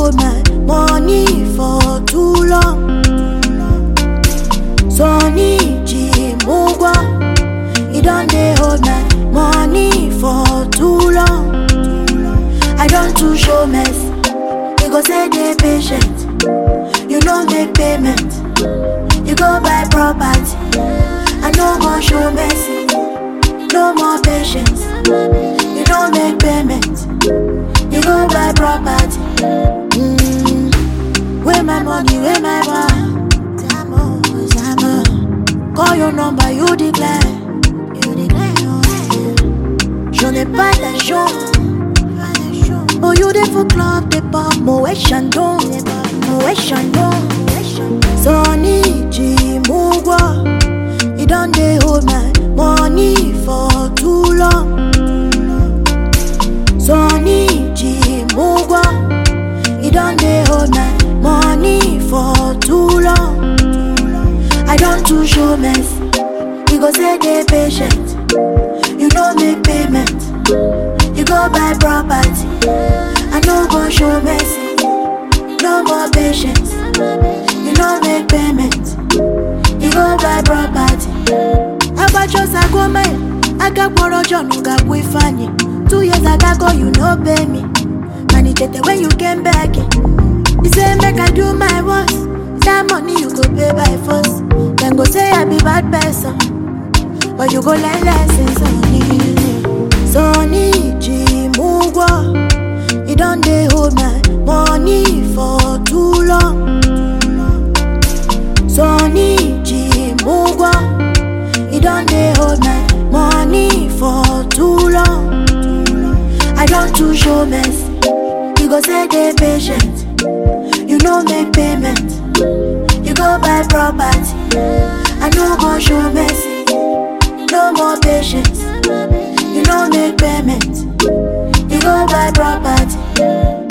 hold my money for too long. Sonny Chimugwa, he don't dey hold my money for too long. I don't too show mess. You go say they patient. You don't make payment. You go buy property. I no go show mercy. No more patience. You don't make payment. You go buy property. Where my money, where my bar? Call your number, you declare. J'en ai pas d'argent. Oh, you dey for club, dey pop, Moët Chandon, Moët Chandon. Sonny Chimugwa, he done dey hold my money for too long. Sonny Chimugwa, he done dey hold my money for too long. I don't too show mess. You go say they patient. You don't make payment. You go buy property. I no go show mercy. No more patience. You don't make payment. You go buy property. Abachosa go man. I got Morojo no got Wifani. 2 years ago you no pay me. And it when you came back. You say make I do my worst. That money you go pay by force. Then go say I be bad person. But you go learn lessons on me. Sonny Chimugwa, he done dey hold my money for too long. Sonny Chimugwa, he done dey hold my money for too long. I don't too show mess. You go say they patient. You no make payment. You go buy property. I no go show mercy. No more patience. You don't make payment. You go buy property.